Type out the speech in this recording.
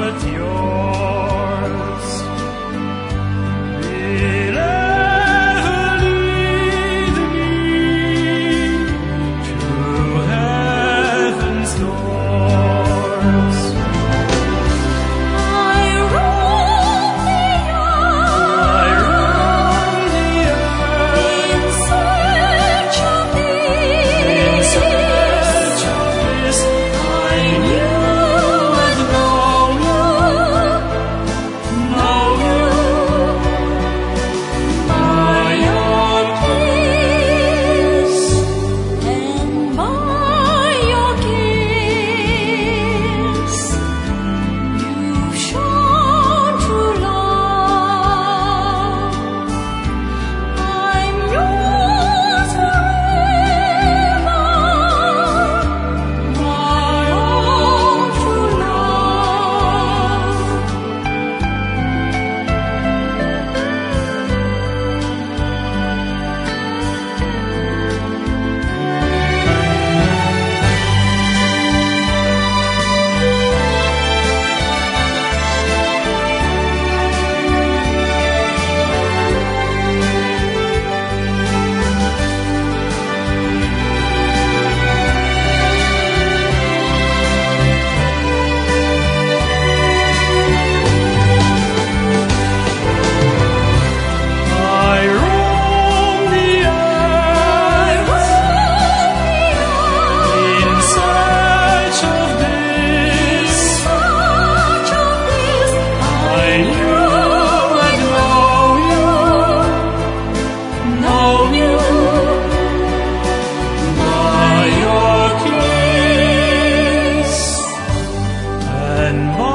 but yours. Will ever lead me to heaven's doors. I roam the earth in search of thee. I knew I'd know you by your kiss and by your kiss. You've shown true love. I'm yours forever, my own true love. I roam the earth in search of this. I knew I'd know you by your kiss and by